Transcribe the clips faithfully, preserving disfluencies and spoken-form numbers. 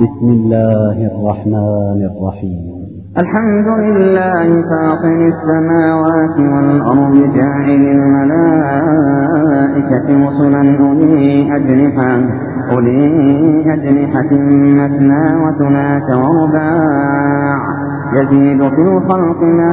بسم الله الرحمن الرحيم. الحمد لله فاطر السماوات والأرض جاعل الملائكة رسلا أولي أجنحة أولي أجنحة مثنى وثلاث ورباع يزيد في الخلق ما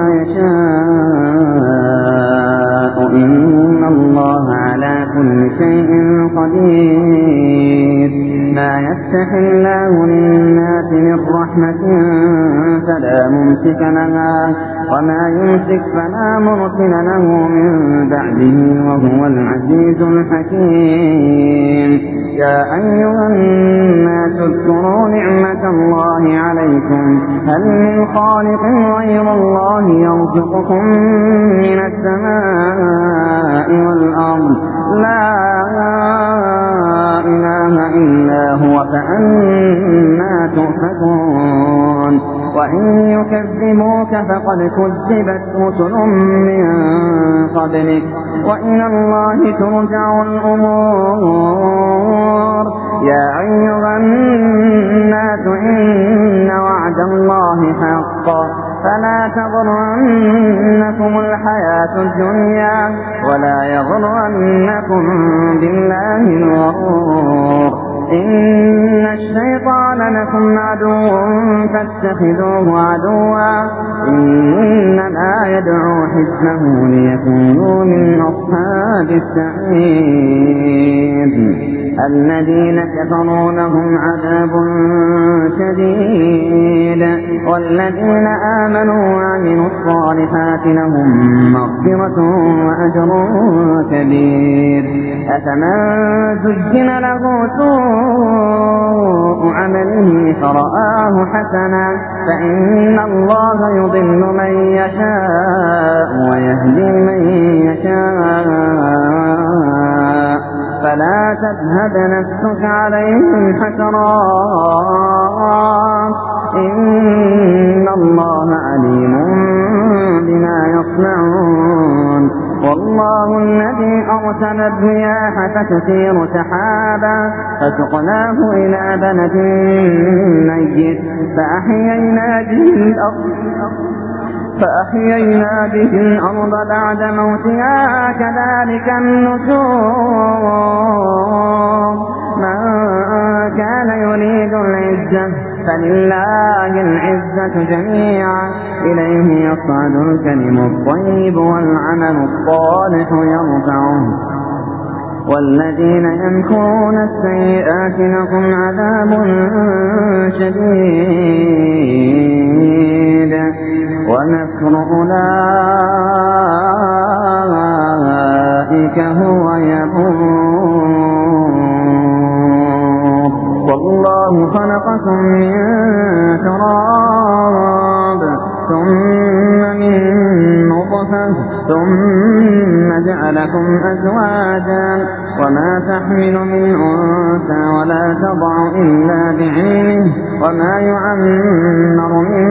يشاء إن الله على كل شيء قدير. ما يفتح الله للناس من رحمة فلا ممسك لها وما يمسك فلا مرسل له من بعده وهو العزيز الحكيم. يا أيها الناس اذكروا نعمة الله عليكم هل من خالق غير الله يرزقكم من السماء والأرض لا إله إلا هو فأنى تؤفكون. وإن يكذبوك فقد كذبت رسل من قبلك وإلى الله ترجع الأمور. يا أيها الناس إن وعد الله حق فلا تغرنكم الحياة الدنيا ولا يغرنكم بالله الغرور. إن الشيطان لكم عدو فاتخذوه عدوا إنما يدعو حزبه ليكونوا من أصحاب السعير. الذين كفروا لهم عذاب شديد والذين آمنوا وعملوا الصالحات لهم مغفرة وأجر كبير. أفمن زين له سوء عمله فرآه حسنا فإن الله يضل من يشاء ويهدي من يشاء فلا تذهب نفسك عليهم حسرات إن الله عليم بما يصنعون. والله الذي أرسل الرياح فتثير سحابا فسقناه إلى بلد ميت فأحيينا به الأرض فأحيينا به الأرض بعد موتها كذلك النشور. من كان يريد العزة فلله العزة جميعا إليه يصعد الكلم الطيب والعمل الصالح يرفعه والذين يمكرون السيئات لهم عذاب شديد ومكر أولئك هو يبور. والله خلقكم من تراب ثم من نطفة ثم جعلكم أزواجا وما تحمل من أنثى ولا تضع إلا بعلمه وما يعمر من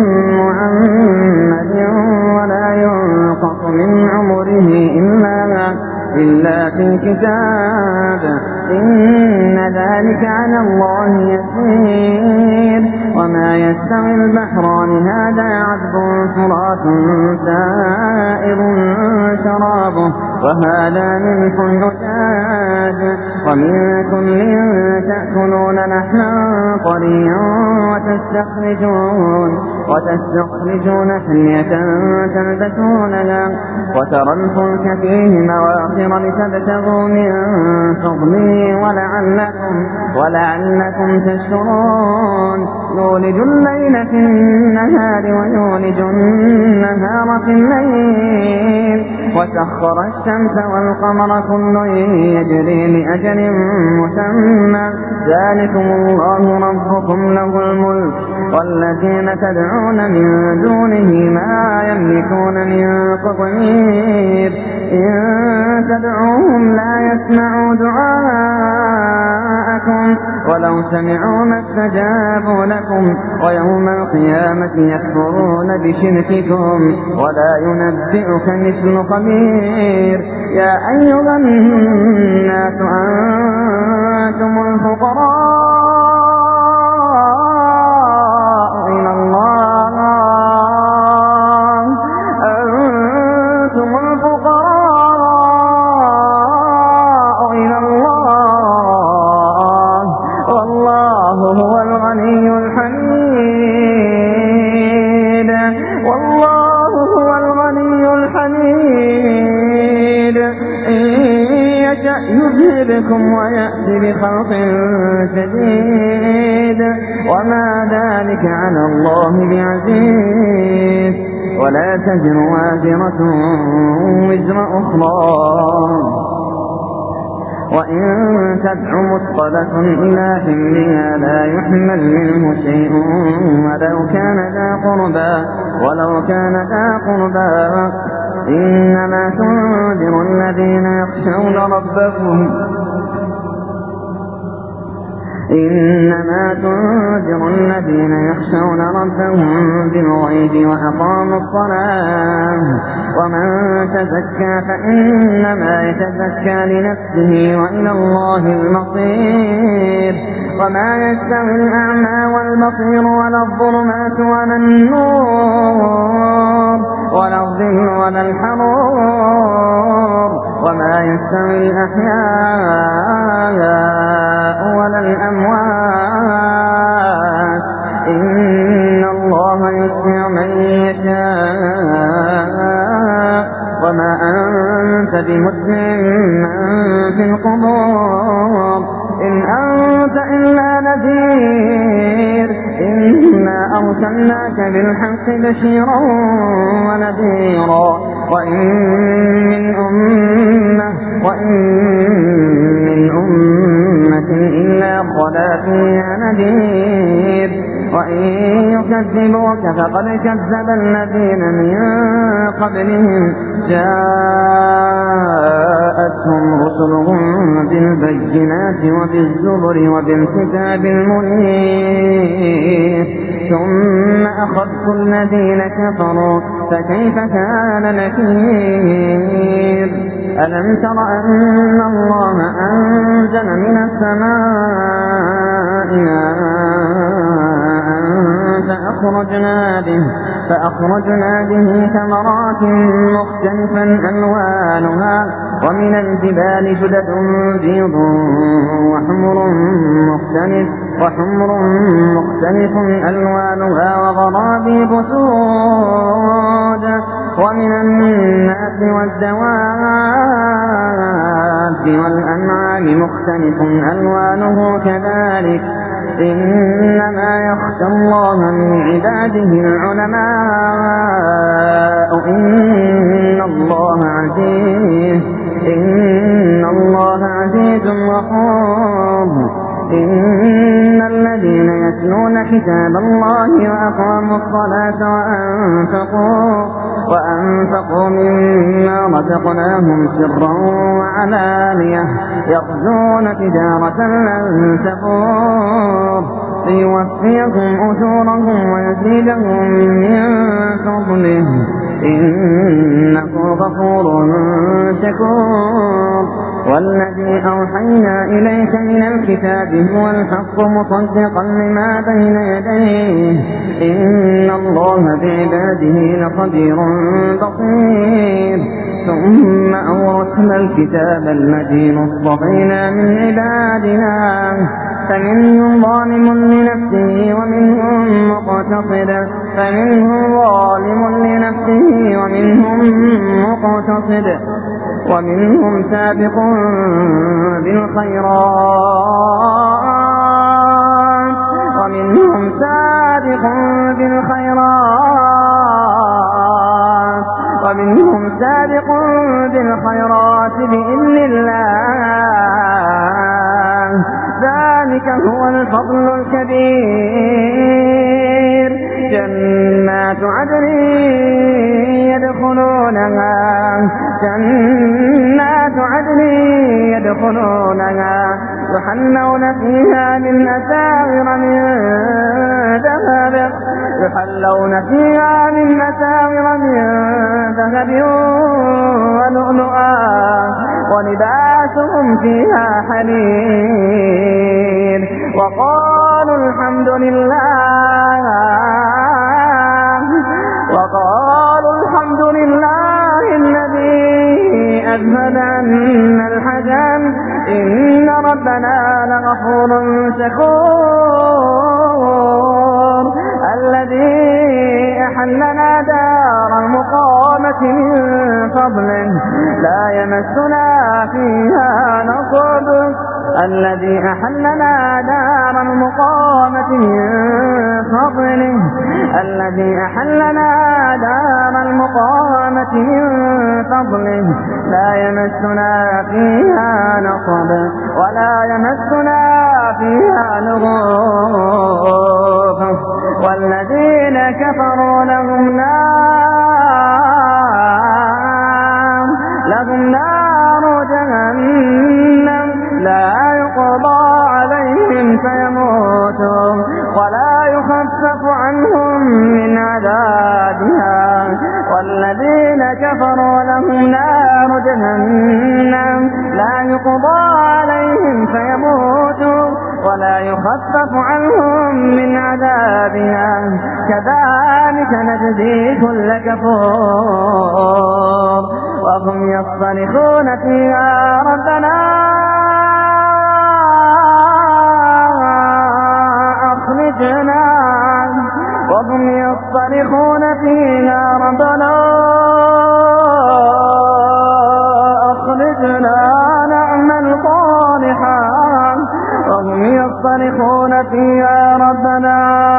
معمد ولا ينقص من عمره إلا إلا في كتاب إن ذلك على الله يسير. وما يستوي البحران هذا عذب فرات سائر شرابه وهذا ملح أجاج ومن كل تأكلون لحما طريا وتستخرجون وتستخرجون حلية تلبسونها وترى الفلك فيه مواخر لتبتغوا من فضله ولعلكم ولعلكم تشكرون. يولج الليل في النهار ويولج النهار في الليل وسخر الشمس والقمر كل يجري لأجل مسمى ذلكم الله ربكم له الملك والذين تدعون من دونه ما يملكون من قطمير إن تدعوهم لا يسمعوا دعاءكم ولو سمعوا ما استجابوا لكم ويوم القيامة يكفرون بشرككم ولا ينبئك مثل خبير. يا أيها الناس أنتم الفقراء منكم ويأتي بخلق جديد وما ذلك على الله بعزيز. ولا تزر وازرة وزر أخرى وإن تدع مثقلة إلى حملها لا يحمل منه شيء ولو كان ذا قربى ولو كان ذا قربى إنما تنذر الذين يخشون ربهم إنما تنذر الذين يخشون ربهم بالغيب وأقاموا الصلاة ومن تزكى فإنما يتزكى لنفسه وإلى الله المصير. وما يستوي الأعمى والبصير ولا الظلمات ولا النور ولا الظل ولا الحرور وما يستوي الأحياء ولا الأموات إن الله يسمع من يشاء وما أنت بمسمع من في القبور إن أنت إلا نذير إنا أرسلناك بالحق بشيرا ونذيرا وإن من أمة وإن من أمة إلا خلا فيها نذير وإن يكذبوك فقد كذب الذين من قبلهم جاءتهم رسلهم بالبينات وبالزبر وبالكتاب المنير ثم أخذت الذين كفروا فكيف كان نكير. ألم تر أن الله أنزل من السماء ماء فأخرجنا به فأخرجنا به ثمرات مختلفا ألوانها ومن الجبال جدد بيض وحمر مختلف وحمر مختلف ألوانها وغرابيب سود ومن الناس والدواب والأنعام مختلف ألوانه كذلك إنما يخشى الله من عباده العلماء إن الله عزيز إن الله عزيز غفور. إن الذين يتلون كتاب الله وأقاموا الصلاة وأنفقوا وأنفقوا مما رزقناهم سرا وعلانية يرجون تجارة لن تبور ليوفيهم أجورهم ويزيدهم من فضله إنه غفور شكور. والذي أوحينا إليك من الكتاب هو الحق مصدقا لما بين يديه إن الله بعباده لخبير بصير. ثم أورثنا الكتاب الذين اصطفينا من عبادنا فمنهم ظالم لنفسه ومنهم مقتصد فمنهم ظالم لنفسه ومنهم مقتصد ومنهم سابق بالخيرات ومنهم سابق بالخيرات ومنهم سابق بالخيرات بإذن الله ذلك هو الفضل الكبير. جنات عدن يدخلونها جنات عدن يدخلونها يحلون فيها من أساور من ذهب يحلون فيها من أساور من ذهب ولؤلؤا ولباسهم فيها حرير. وقالوا الحمد لله وقالوا الحمد لله الذي أذهب عنا الحزن إن ربنا لغفور شكور. الذي أحلنا دار المقامة من فضله لا يمسنا فيها نصب الذي أحلنا دار المقامة من فضله الذي أحلنا دار المقامة من فضله لا يمسنا فيها نصب ولا يمسنا فيها لغوب والذين كفروا لهم نار لهم نار جهنم لا يقضى عليهم فيموتوا ولا يخفف عنهم من عذابها والذين كفروا لهم نار جهنم لا يقضى عليهم فيموتوا ولا يخفف عنهم من عذابها كذلك نجزي كل كفور وهم يصطرخون فيها ربنا أخرجنا وهم يصطرخون فيها ربنا أخرجنا نعمل صالحا وهم يصطرخون فيها ربنا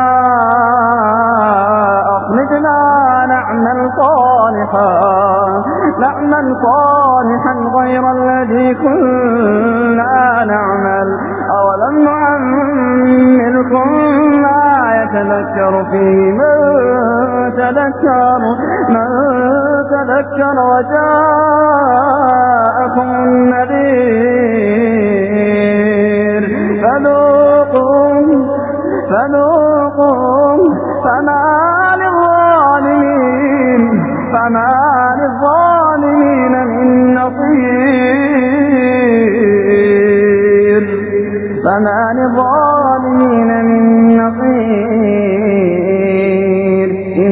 أخرجنا نعمل صالحا نعمل صالحا غير الذي كنا نعمل أولم نعمركم ما يتذكر فيه من تذكر من تذكر وجاءكم النذير فذوقوا فذوقوا فما للظالمين فما للظالمين من نصير فما للظالمين من نصير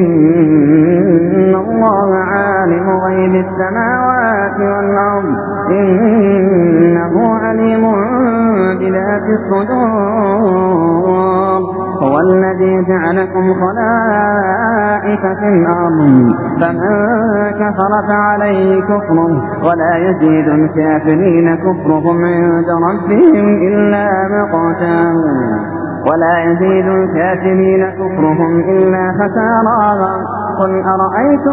إن الله عالم غيب السماوات والأرض إنه عليم بذات الصدور هو الذي جعلكم خلائف في الأرض فمن كفر فعليه كفره ولا يزيد الكافرين كفرهم عند ربهم إلا مقتا ولا يزيد الكافرين كفرهم إلا خسارا قل أرأيتم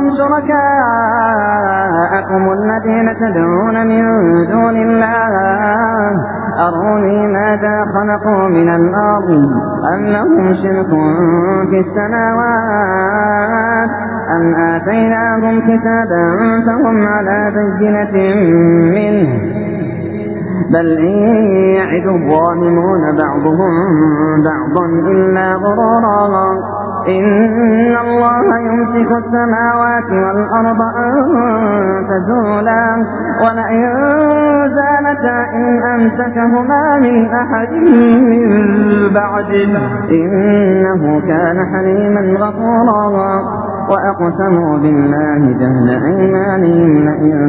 شركاءكم الذين تدعون من دون الله أروني ماذا خلقوا من الأرض أم لهم شرك في السماوات أم آتيناهم كتابا فهم على بينة منه بل إن يعد الظالمون بعضهم بعضا إلا غرورا إن الله يمسك السماوات والأرض أن تزولا ولئن زالتا إن أمسكهما من أحد من بعده إنه كان حليما غفورا وأقسموا بالله جهد أيمانهم لئن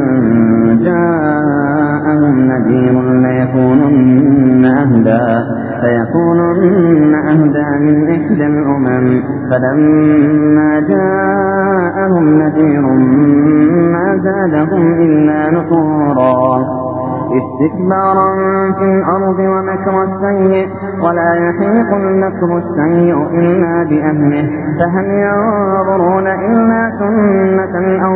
جاءهم نذير ليكونن أهدى فيكونن أهدى من إحدى الأمم فلما جاءهم نذير ما زادهم إلا نفورا استكبارا في الأرض ومكر السيء ولا يحيق المكر السيء إلا بأهله فهل ينظرون إلا سنة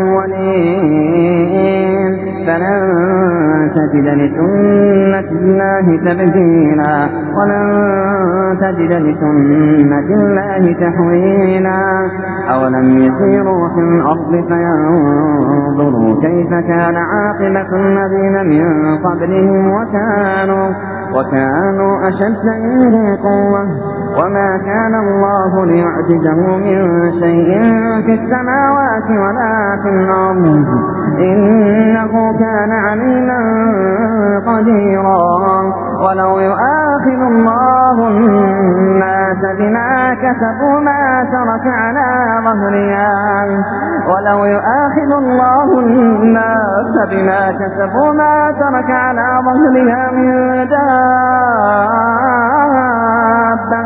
الأولين فلن تجد لسنة الله تبديلا ولن تجد لسنة الله تحويلا أولم يسيروا في الأرض فينظروا كيف كان عاقبة الذين من قبلهم وكانوا وكانوا أشد منهم قوة وما كان الله ليعجزه من شيء في السماوات ولا في الأرض إنه كان عليما قديرا ولو يؤاخذ الله الناس بما كسبوا ما ترك على ظهرها ولو يؤاخذ الله الناس بما كسبوا ما ترك على ظهرها من دابة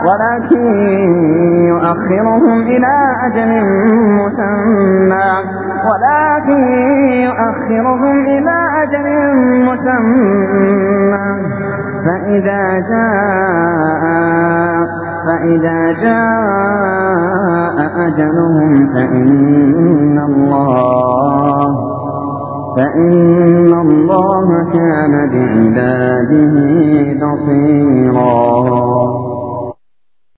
ولكن يؤخرهم إلى أجل مسمى ولكن يؤخرهم إلى أجل مسمى فإذا جاء فإذا جاء أجلهم فإن الله فإن الله كان بعباده بصيرا.